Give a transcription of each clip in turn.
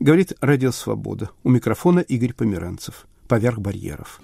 Говорит Радио Свобода. У микрофона Игорь Померанцев. Поверх барьеров.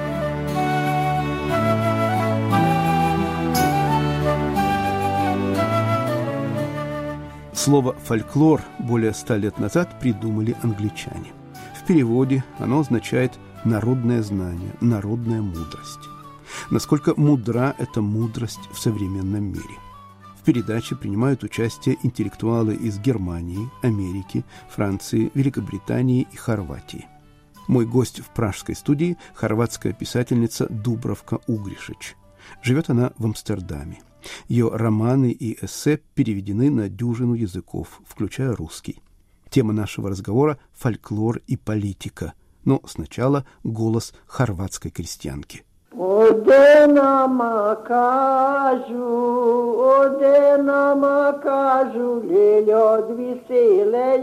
Слово «фольклор» более 100 лет назад придумали англичане. В переводе оно означает «народное знание», «народная мудрость». Насколько мудра эта мудрость в современном мире? В передаче принимают участие интеллектуалы из Германии, Америки, Франции, Великобритании и Хорватии. Мой гость в пражской студии – хорватская писательница Дубравка Угришич. Живет она в Амстердаме. Ее романы и эссе переведены на дюжину языков, включая русский. Тема нашего разговора – фольклор и политика. Но сначала голос хорватской крестьянки. Оде nama kažu, ljudvi sile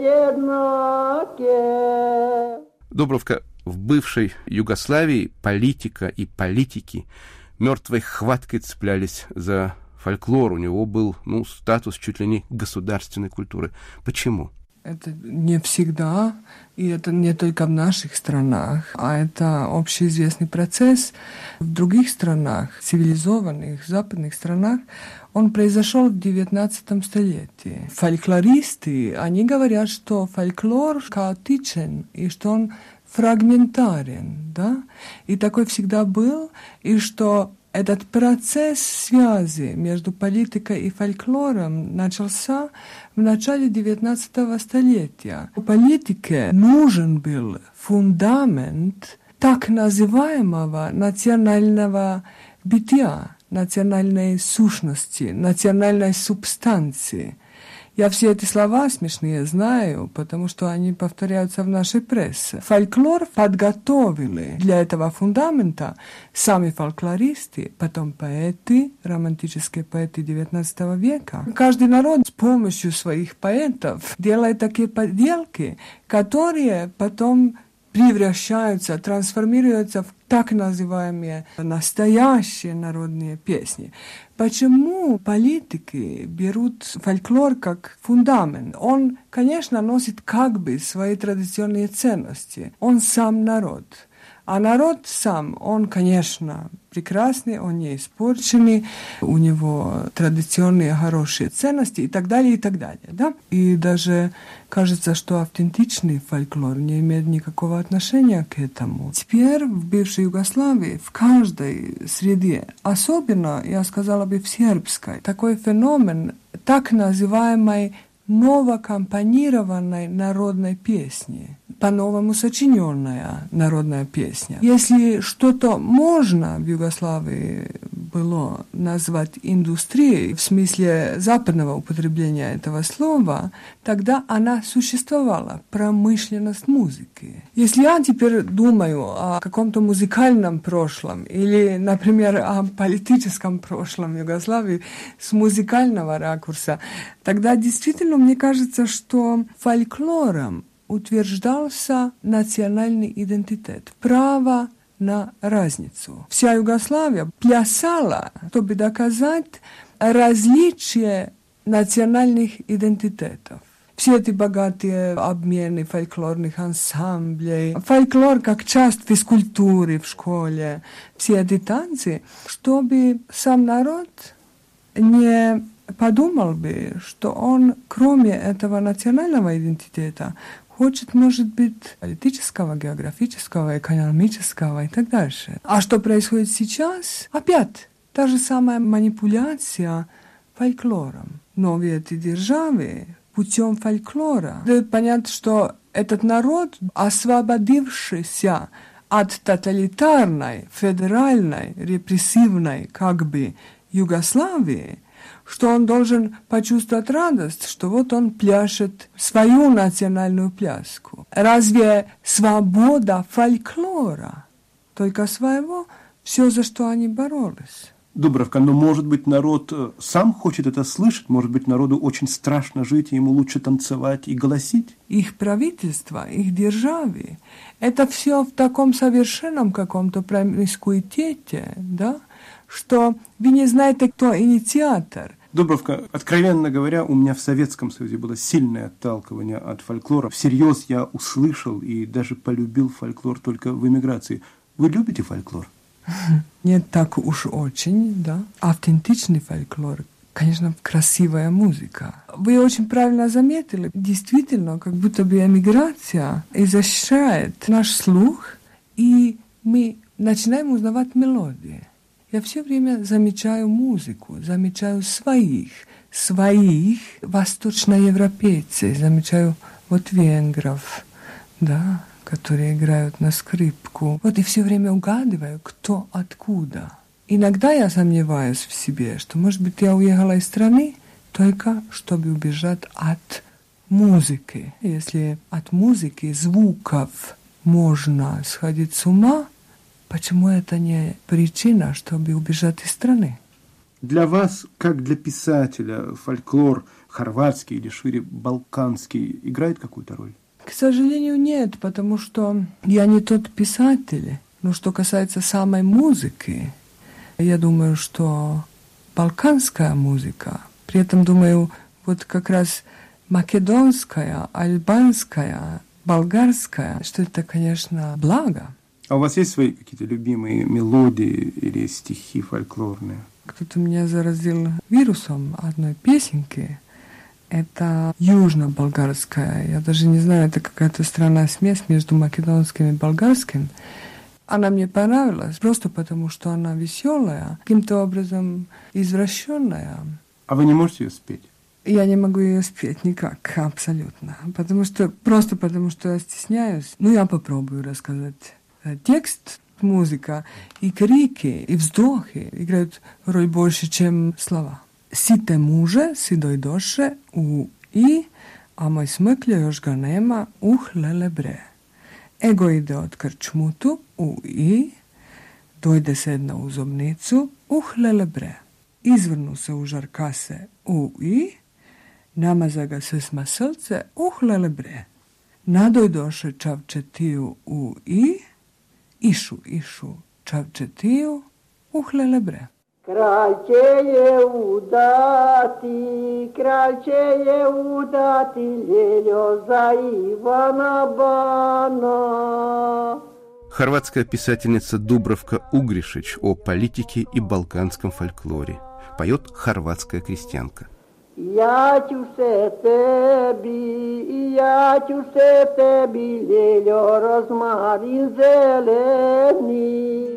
jednake. Дубравка, в бывшей Югославии политика и политики мертвой хваткой цеплялись за фольклор. У него был, статус чуть ли не государственной культуры. Почему? Это не всегда, и это не только в наших странах, а это общеизвестный процесс. В других странах, цивилизованных западных странах, он произошел в XIX столетии. Фольклористы, они говорят, что фольклор хаотичен, и что он фрагментарен, да? И такой всегда был, и что этот процесс связи между политикой и фольклором начался в начале XIX столетия. У политики нужен был фундамент так называемого национального бытия, национальной сущности, национальной субстанции. Я все эти слова смешные знаю, потому что они повторяются в нашей прессе. Фольклор подготовили для этого фундамента сами фольклористы, потом поэты, романтические поэты XIX века. Каждый народ с помощью своих поэтов делает такие поделки, которые потом превращаются, трансформируются в так называемые настоящие народные песни. Почему политики берут фольклор как фундамент? Он, конечно, носит как бы свои традиционные ценности. Он сам народ. А народ сам, он, конечно, прекрасный, он не испорченный, у него традиционные хорошие ценности и так далее, да? И даже кажется, что автентичный фольклор не имеет никакого отношения к этому. Теперь в бывшей Югославии, в каждой среде, особенно, я сказала бы, в сербской, такой феномен так называемой новокомпонированной народной песни, по-новому сочиненная народная песня. Если что-то можно в Югославии было назвать индустрией, в смысле западного употребления этого слова, тогда она существовала, промышленность музыки. Если я теперь думаю о каком-то музыкальном прошлом или, например, о политическом прошлом Югославии с музыкального ракурса, тогда действительно мне кажется, что фольклором утверждался национальный идентитет, право на разницу. Вся Югославия плясала, чтобы доказать различие национальных идентитетов. Все эти богатые обмены фольклорных ансамблей, фольклор как часть физкультуры в школе, все эти танцы, чтобы сам народ не подумал бы, что он, кроме этого национального идентитета, хочет, может быть, политического, географического, экономического и так дальше. А что происходит сейчас? Опять та же самая манипуляция фольклором. Но в этой державе путем фольклора дают понять, что этот народ, освободившийся от тоталитарной, федеральной, репрессивной, как бы, Югославии, что он должен почувствовать радость, что вот он пляшет свою национальную пляску. Разве свобода фольклора, только своего, все, за что они боролись? Дубравка, но, может быть, народ сам хочет это слышать? Может быть, народу очень страшно жить, и ему лучше танцевать и голосить? Их правительство, их державы, это все в таком совершенном каком-то промискуитете, да? Что вы не знаете, кто инициатор. Дубровка, откровенно говоря, у меня в Советском Союзе было сильное отталкивание от фольклора. Всерьез я услышал и даже полюбил фольклор только в эмиграции. Вы любите фольклор? Нет, так уж очень, да. Автентичный фольклор, конечно, красивая музыка. Вы очень правильно заметили, действительно, как будто бы эмиграция изощряет наш слух, и мы начинаем узнавать мелодии. Я все время замечаю музыку, замечаю своих восточноевропейцев, замечаю вот венгров, да, которые играют на скрипку. Вот и все время угадываю, кто откуда. Иногда я сомневаюсь в себе, что, может быть, я уехала из страны только чтобы убежать от музыки. Если от музыки, звуков можно сходить с ума, почему это не причина, чтобы убежать из страны? Для вас, как для писателя, фольклор хорватский или шире балканский играет какую-то роль? К сожалению, нет, потому что я не тот писатель. Но что касается самой музыки, я думаю, что балканская музыка, при этом думаю, вот как раз македонская, альбанская, болгарская, что это, конечно, благо. А у вас есть свои какие-то любимые мелодии или стихи фольклорные? Кто-то меня заразил вирусом одной песенки. Это южно-болгарская. Я даже не знаю, это какая-то странная смесь между македонским и болгарским. Она мне понравилась просто потому, что она веселая, каким-то образом извращенная. А вы не можете ее спеть? Я не могу ее спеть никак, абсолютно. Просто потому, что я стесняюсь. Ну, я попробую рассказать. Текст, музыка и крики, и вздохи играют роль больше, чем слова. Сите муже, си дойдоше a moj smrklja još ga nema, lele bre. Ego ide od krčmutu, dojde sedna u zobnicu, lele bre. Izvrnu se u žarkase, namaza ga se s maselce, lele bre. Nadojdoše čavčetiju išu čavčetiju, lele bre. Kralj će je udati, Ljeljo za Ивана Бана. Хорватская писательница Дубровка Угришич о политике и балканском фольклоре. Поет хорватская крестьянка. Я ću se tebi, Ljeljo, rozmarin zeleni.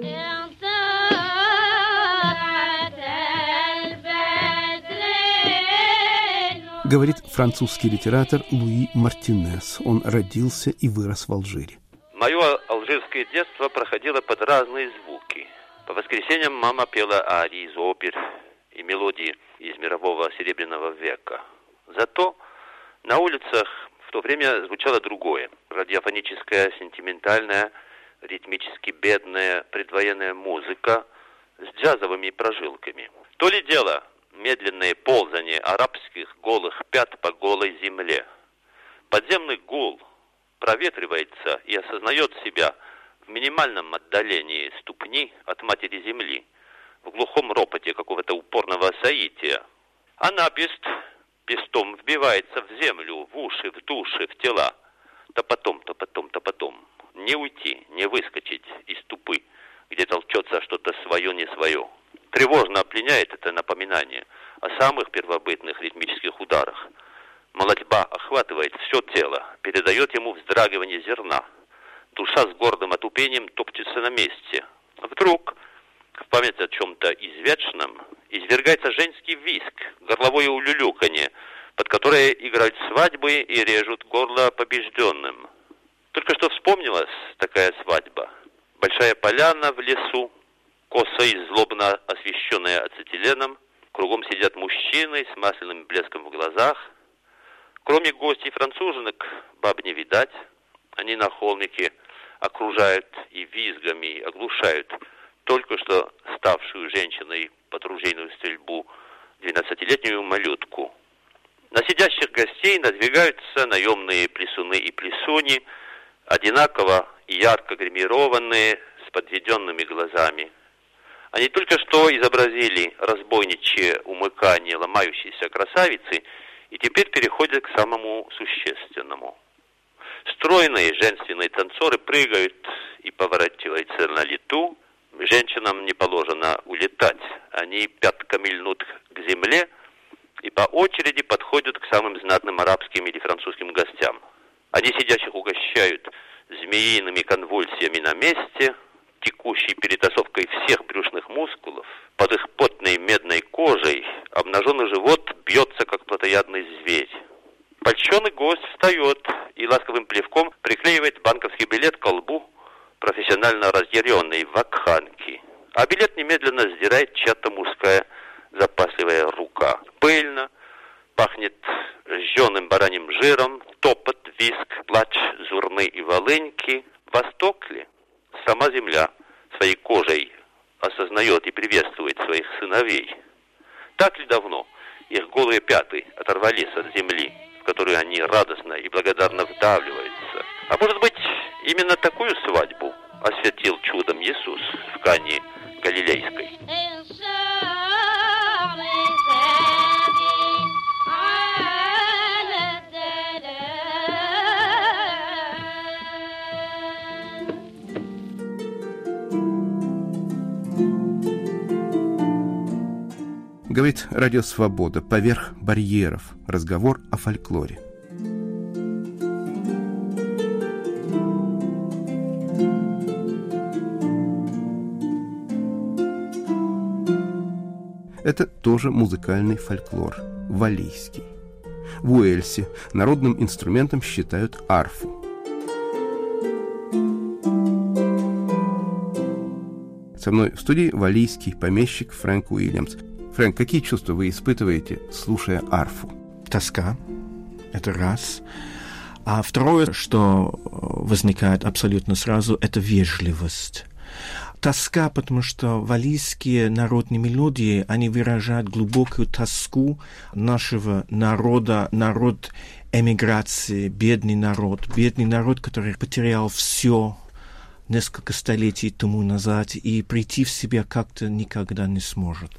Говорит французский литератор Луи Мартинес. Он родился и вырос в Алжире. Мое алжирское детство проходило под разные звуки. По воскресеньям мама пела арии из опер и мелодии из мирового серебряного века. Зато на улицах в то время звучало другое. Радиофоническая, сентиментальная, ритмически бедная предвоенная музыка с джазовыми прожилками. То ли дело медленное ползание арабских голых пят по голой земле. Подземный гул проветривается и осознает себя в минимальном отдалении ступни от матери земли, в глухом ропоте какого-то упорного соития. А напист пестом вбивается в землю, в уши, в души, в тела. Топотом. Не уйти, не выскочить из тупы, где толчется что-то свое, не свое. Тревожно опьяняет это напоминание о самых первобытных ритмических ударах. Молотьба охватывает все тело, передает ему вздрагивание зерна. Душа с гордым отупением топчется на месте. Вдруг, в память о чем-то извечном, извергается женский визг, горловое улюлюканье, под которое играют свадьбы и режут горло побежденным. Только что вспомнилась такая свадьба. Большая поляна в лесу, косо и злобно освещенная ацетиленом, кругом сидят мужчины с масляным блеском в глазах. Кроме гостей француженок, баб не видать. Они на холмике окружают и визгами оглушают только что ставшую женщиной под ружейную стрельбу 12-летнюю малютку. На сидящих гостей надвигаются наемные плесуны и плесуни, одинаково и ярко гримированные, с подведенными глазами. Они только что изобразили разбойничье умыкание ломающейся красавицы и теперь переходят к самому существенному. Стройные женственные танцоры прыгают и поворачиваются на лету. Женщинам не положено улетать. Они пятками льнут к земле и по очереди подходят к самым знатным арабским или французским гостям. Они сидящих угощают змеиными конвульсиями на месте, текущей перетасовкой всех брюшных мускулов. Под их потной медной кожей обнаженный живот бьется, как плотоядный зверь. Польщенный гость встает и ласковым плевком приклеивает банковский билет к колбу профессионально разъяренной вакханки. А билет немедленно сдирает чья-то мужская запасливая рука. Пыльно, пахнет жженым бараньим жиром, топот, виск, плач Зурны и Волыньки. Восток ли? Сама земля своей кожей осознает и приветствует своих сыновей. Так ли давно их голые пяты оторвались от земли, в которую они радостно и благодарно вдавливаются? А может быть, именно такую свадьбу осветил чудом Иисус в Кане Галилейской? Говорит Радио Свобода. Поверх барьеров. Разговор о фольклоре. Это тоже музыкальный фольклор, валлийский. В Уэльсе народным инструментом считают арфу. Со мной в студии валлийский помещик Фрэнк Уильямс. Фрэнк, какие чувства вы испытываете, слушая арфу? Тоска. Это раз. А второе, что возникает абсолютно сразу, это вежливость. Тоска, потому что валлийские народные мелодии, они выражают глубокую тоску нашего народа, народ эмиграции, бедный народ, который потерял все несколько столетий тому назад и прийти в себя как-то никогда не сможет.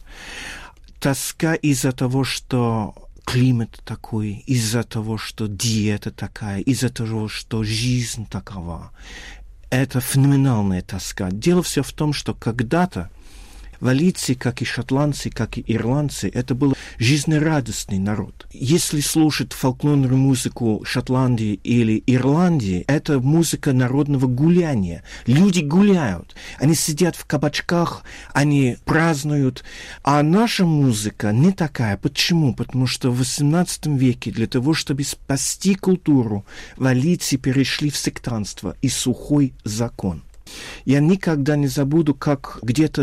Тоска из-за того, что климат такой, из-за того, что диета такая, из-за того, что жизнь такова. Это феноменальная тоска. Дело все в том, что когда-то валлийцы, как и шотландцы, как и ирландцы, это был жизнерадостный народ. Если слушать фольклорную музыку Шотландии или Ирландии, это музыка народного гуляния. Люди гуляют, они сидят в кабачках, они празднуют. А наша музыка не такая. Почему? Потому что в XVIII веке для того, чтобы спасти культуру, валлийцы перешли в сектантство и сухой закон. Я никогда не забуду, как где-то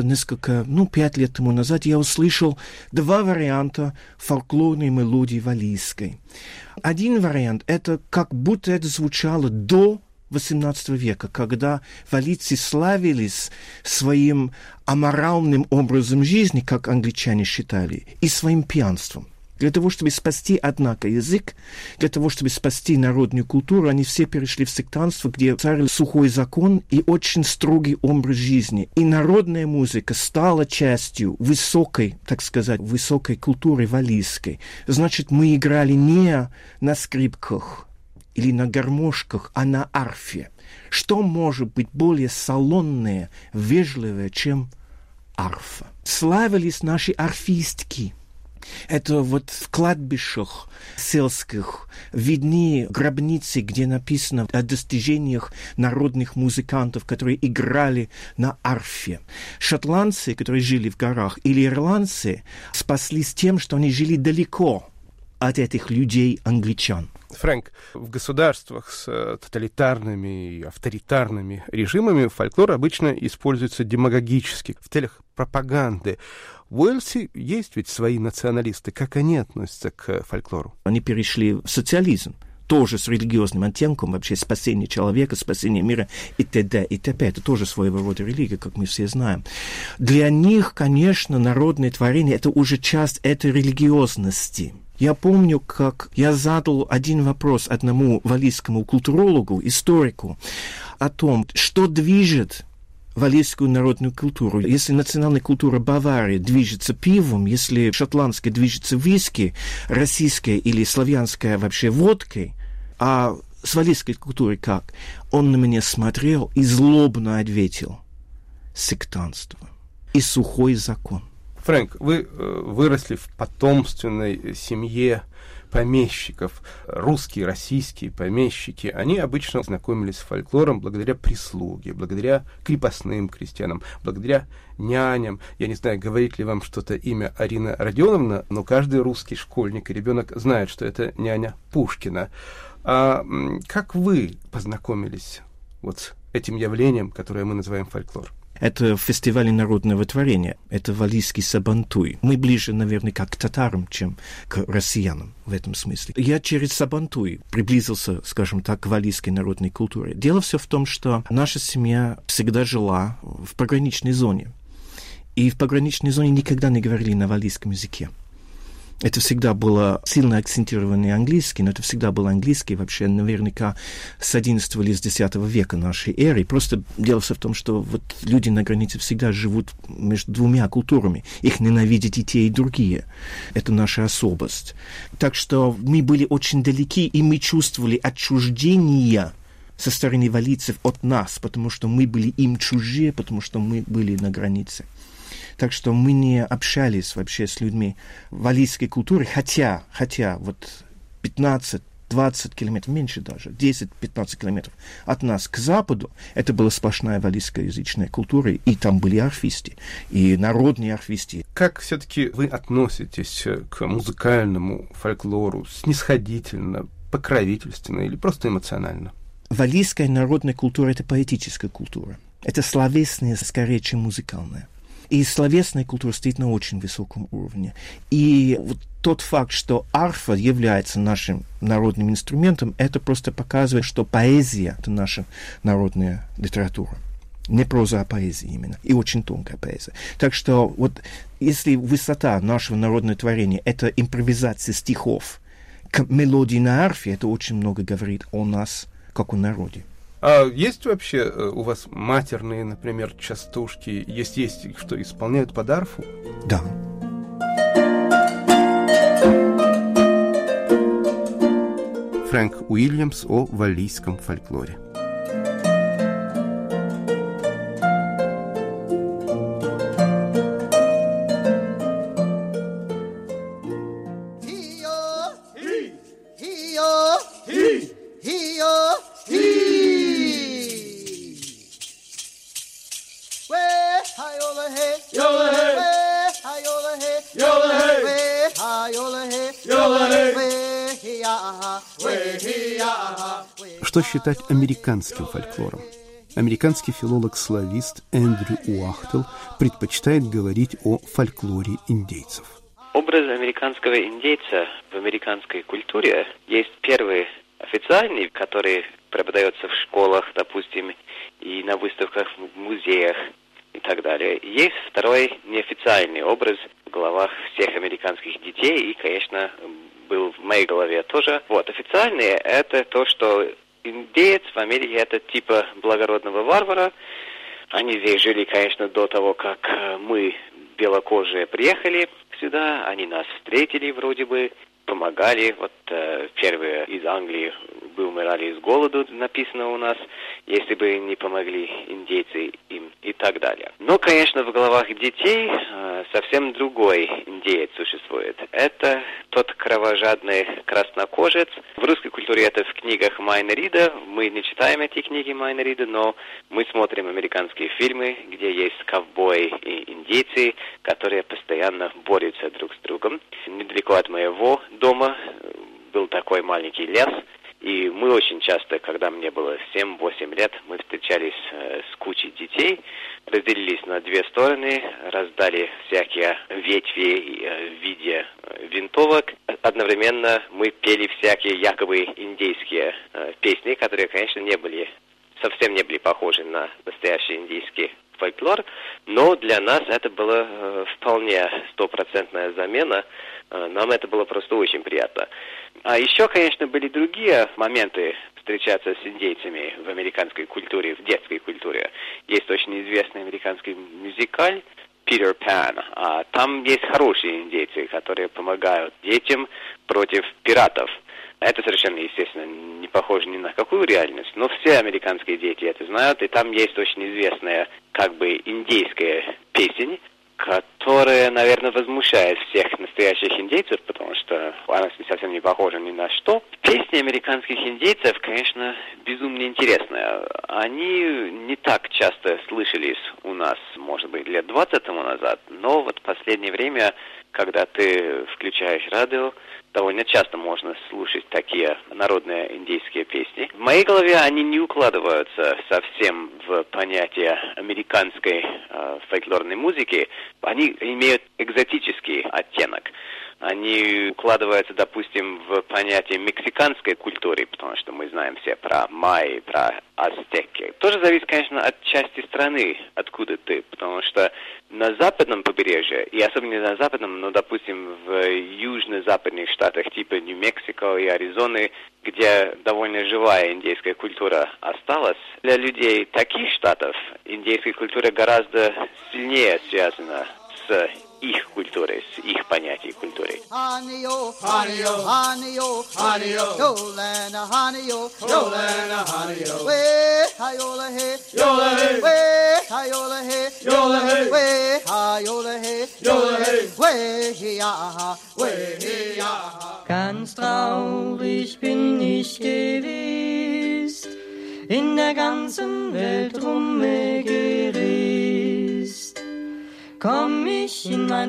5 лет тому назад я услышал 2 варианта фольклорной мелодии валлийской. Один вариант — это как будто это звучало до XVIII века, когда валлийцы славились своим аморальным образом жизни, как англичане считали, и своим пьянством. Для того, чтобы спасти, однако, язык, для того, чтобы спасти народную культуру, они все перешли в сектантство, где царил сухой закон и очень строгий образ жизни. И народная музыка стала частью высокой, так сказать, высокой культуры валлийской. Значит, мы играли не на скрипках или на гармошках, а на арфе. Что может быть более салонное, вежливое, чем арфа? Славились наши арфистки. Это вот в кладбищах сельских видны гробницы, где написано о достижениях народных музыкантов, которые играли на арфе. Шотландцы, которые жили в горах, или ирландцы, спаслись тем, что они жили далеко от этих людей-англичан. Фрэнк, в государствах с тоталитарными и авторитарными режимами фольклор обычно используется демагогически, в целях пропаганды. В Уэльсе есть ведь свои националисты. Как они относятся к фольклору? Они перешли в социализм, тоже с религиозным оттенком, вообще спасение человека, спасение мира и т.д. и т.п. Это тоже своего рода религия, как мы все знаем. Для них, конечно, народное творение — это уже часть этой религиозности. Я помню, как я задал один вопрос одному валлийскому культурологу, историку, о том, что движет валлийскую народную культуру. Если национальная культура Баварии движется пивом, если шотландская движется виски, российская или славянская вообще водкой, а с валлийской культурой как? Он на меня смотрел и злобно ответил: сектантство и сухой закон. Фрэнк, вы выросли в потомственной семье помещиков. Русские, российские помещики, они обычно знакомились с фольклором благодаря прислуге, благодаря крепостным крестьянам, благодаря няням. Я не знаю, говорит ли вам что-то имя Арина Родионовна, но каждый русский школьник и ребенок знает, что это няня Пушкина. А как вы познакомились вот с этим явлением, которое мы называем фольклор? Это фестиваль народного творения, это валлийский сабантуй. Мы ближе, наверное, как к татарам, чем к россиянам в этом смысле. Я через сабантуй приблизился, скажем так, к валлийской народной культуре. Дело все в том, что наша семья всегда жила в пограничной зоне. И в пограничной зоне никогда не говорили на валлийском языке. Это всегда было сильно акцентированный английский, но это всегда был английский вообще наверняка с XI или с X века нашей эры. Просто дело все в том, что вот люди на границе всегда живут между двумя культурами. Их ненавидят и те, и другие. Это наша особость. Так что мы были очень далеки, и мы чувствовали отчуждение со стороны валлийцев от нас, потому что мы были им чужие, потому что мы были на границе. Так что мы не общались вообще с людьми валлийской культуры, хотя вот 15-20 километров, меньше даже, 10-15 километров от нас к западу, это была сплошная валлийскоязычная культура, и там были арфисты, и народные арфисты. Как все-таки вы относитесь к музыкальному фольклору? Снисходительно, покровительственно или просто эмоционально? Валлийская народная культура — это поэтическая культура. Это словесная скорее, чем музыкальная. И словесная культура стоит на очень высоком уровне. И вот тот факт, что арфа является нашим народным инструментом, это просто показывает, что поэзия — это наша народная литература. Не проза, а поэзия именно. И очень тонкая поэзия. Так что вот если высота нашего народного творения — это импровизация стихов к мелодии на арфе, это очень много говорит о нас, как о народе. А есть вообще у вас матерные, например, частушки? Есть, что исполняют под арфу? Да. Фрэнк Уильямс о валлийском фольклоре. Что считать американским фольклором? Американский филолог-славист Эндрю Уахтел предпочитает говорить о фольклоре индейцев. Образ американского индейца в американской культуре есть первый официальный, который преподается в школах, допустим, и на выставках в музеях и так далее. Есть второй неофициальный образ в головах всех американских детей и, конечно, был в моей голове тоже. Вот, официальный — это то, что индеец в Америке — это типа благородного варвара. Они здесь жили, конечно, до того, как мы, белокожие, приехали сюда. Они нас встретили вроде бы, помогали. Вот первые из Англии бы умирали с голоду, написано у нас, если бы не помогли индейцы им и так далее. Но, конечно, в головах детей совсем другой индеец существует. Это тот кровожадный краснокожец. В русской культуре это в книгах Майна Рида. Мы не читаем эти книги Майна Рида, но мы смотрим американские фильмы, где есть ковбои и индейцы, которые постоянно борются друг с другом. Недалеко от моего дома был такой маленький лес, и мы очень часто, когда мне было 7-8 лет, мы встречались с кучей детей, разделились на две стороны, раздали всякие ветви в виде винтовок. Одновременно мы пели всякие якобы индейские песни, которые, конечно, совсем не были похожи на настоящий индейский фольклор, но для нас это была вполне стопроцентная замена. Нам это было просто очень приятно. А еще, конечно, были другие моменты встречаться с индейцами в американской культуре, в детской культуре. Есть очень известный американский мюзикл «Питер Пан». Там есть хорошие индейцы, которые помогают детям против пиратов. Это совершенно, естественно, не похоже ни на какую реальность, но все американские дети это знают, и там есть очень известная, как бы, индейская песня, которая, наверное, возмущает всех настоящих индейцев, потому что она совсем не похожа ни на что. Песни американских индейцев, конечно, безумно интересные. Они не так часто слышались у нас, может быть, лет 20 тому назад, но вот в последнее время, когда ты включаешь радио, довольно часто можно слушать такие народные индейские песни. В моей голове они не укладываются совсем в понятие американской фольклорной музыки. Они имеют экзотический оттенок. Они укладываются, допустим, в понятие мексиканской культуры, потому что мы знаем все про майя, про ацтеки. Тоже зависит, конечно, от части страны, откуда ты, потому что на западном побережье, и особенно на западном, но, допустим, в южно-западных штатах типа Нью-Мексико и Аризоны, где довольно живая индейская культура осталась, для людей таких штатов индейская культура гораздо сильнее связана с их культурой, с их понятием культуры. Ganz traurig bin ich gewesen, in der ganzen Welt rumgereist. Komm ich in mein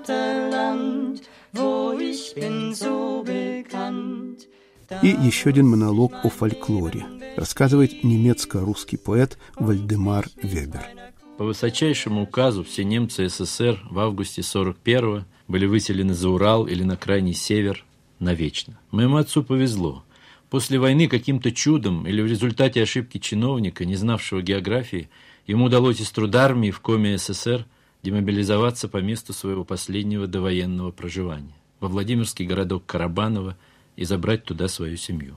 Vaterland, wo ich bin so bekannt. И еще один монолог о фольклоре. Рассказывает немецко-русский поэт Вальдемар Вебер. По высочайшему указу все немцы СССР в августе 41-го были выселены за Урал или на крайний север навечно. Моему отцу повезло. После войны каким-то чудом или в результате ошибки чиновника, не знавшего географии, ему удалось из трудармии в Коме СССР демобилизоваться по месту своего последнего довоенного проживания, во Владимирский городок Карабаново, и забрать туда свою семью.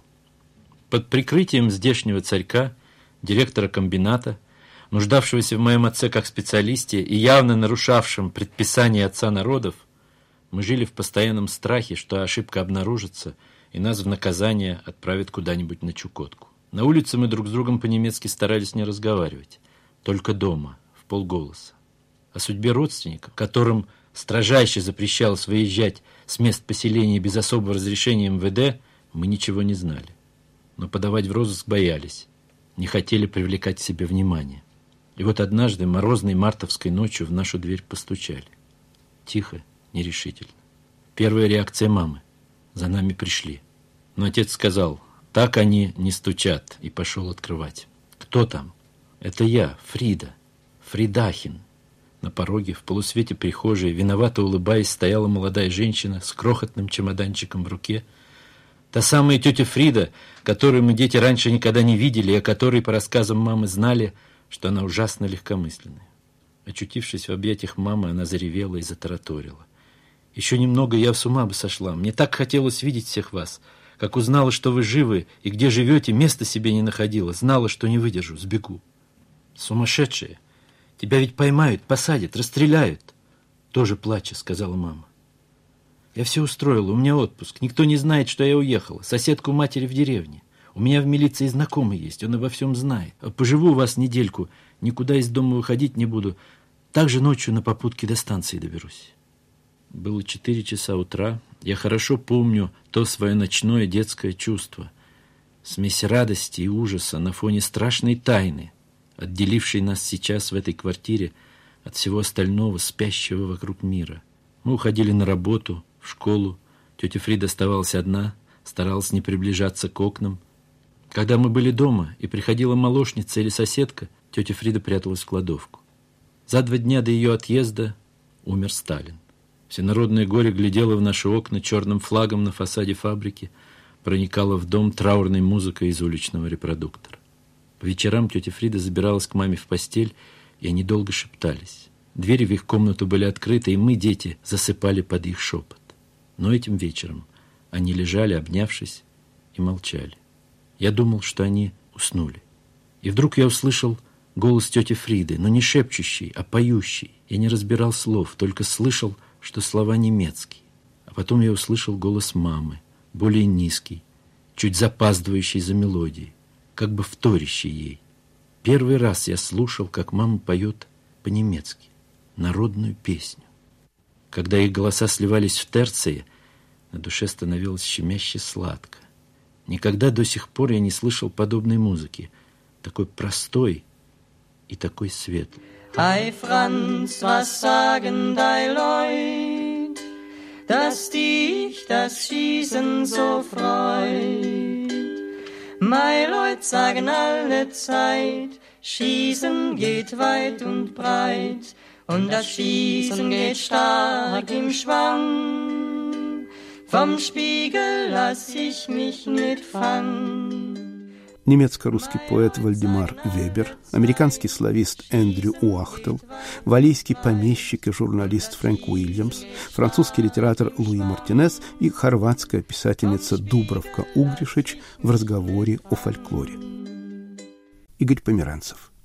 Под прикрытием здешнего царька, директора комбината, нуждавшегося в моем отце как специалисте и явно нарушавшем предписания отца народов, мы жили в постоянном страхе, что ошибка обнаружится, и нас в наказание отправят куда-нибудь на Чукотку. На улице мы друг с другом по-немецки старались не разговаривать, только дома, в полголоса. О судьбе родственников, которым строжайше запрещалось выезжать с мест поселения без особого разрешения МВД, мы ничего не знали. Но подавать в розыск боялись, не хотели привлекать к себе внимание. И вот однажды, морозной мартовской ночью, в нашу дверь постучали. Тихо, нерешительно. Первая реакция мамы. За нами пришли. Но отец сказал: так они не стучат, и пошел открывать. Кто там? Это я, Фрида. Фридахин. На пороге, в полусвете прихожей, виновато улыбаясь, стояла молодая женщина с крохотным чемоданчиком в руке. Та самая тетя Фрида, которую мы, дети, раньше никогда не видели, и о которой, по рассказам мамы, знали, что она ужасно легкомысленная. Очутившись в объятиях мамы, она заревела и затараторила. Еще немного, я с ума бы сошла. Мне так хотелось видеть всех вас. Как узнала, что вы живы и где живете, места себе не находила. Знала, что не выдержу, сбегу. Сумасшедшая. Тебя ведь поймают, посадят, расстреляют. Тоже плача, сказала мама. Я все устроила, у меня отпуск. Никто не знает, что я уехала. Соседка у матери в деревне. У меня в милиции знакомый есть, он обо всем знает. Поживу у вас недельку, никуда из дома выходить не буду. Также ночью на попутке до станции доберусь. Было 4 часа утра. Я хорошо помню то свое ночное детское чувство. Смесь радости и ужаса на фоне страшной тайны, отделившей нас сейчас в этой квартире от всего остального, спящего вокруг мира. Мы уходили на работу, в школу. Тетя Фрида оставалась одна, старалась не приближаться к окнам. Когда мы были дома, и приходила молочница или соседка, тетя Фрида пряталась в кладовку. За 2 дня до ее отъезда умер Сталин. Всенародное горе глядело в наши окна черным флагом на фасаде фабрики, проникало в дом траурной музыкой из уличного репродуктора. По вечерам тетя Фрида забиралась к маме в постель, и они долго шептались. Двери в их комнату были открыты, и мы, дети, засыпали под их шепот. Но этим вечером они лежали, обнявшись, и молчали. Я думал, что они уснули. И вдруг я услышал голос тети Фриды, но не шепчущий, а поющий. Я не разбирал слов, только слышал, что слова немецкие. А потом я услышал голос мамы, более низкий, чуть запаздывающий за мелодией, как бы вторящий ей. Первый раз я слушал, как мама поет по-немецки народную песню. Когда их голоса сливались в терции, на душе становилось щемяще сладко. Никогда до сих пор я не слышал подобной музыки, такой простой и такой светлый. Hey Franz, was sagen die Leut, dass dich das Schießen so freut? My Leut sagen alle Zeit, Schießen geht weit und breit, und das Schießen geht stark im Schwang. Vom Spiegel lass ich mich nicht fangen. Немецко-русский поэт Вальдемар Вебер, американский славист Эндрю Уахтел, валлийский помещик и журналист Фрэнк Уильямс, французский литератор Луи Мартинес и хорватская писательница Дубравка Угришич в разговоре о фольклоре. Игорь Померанцев.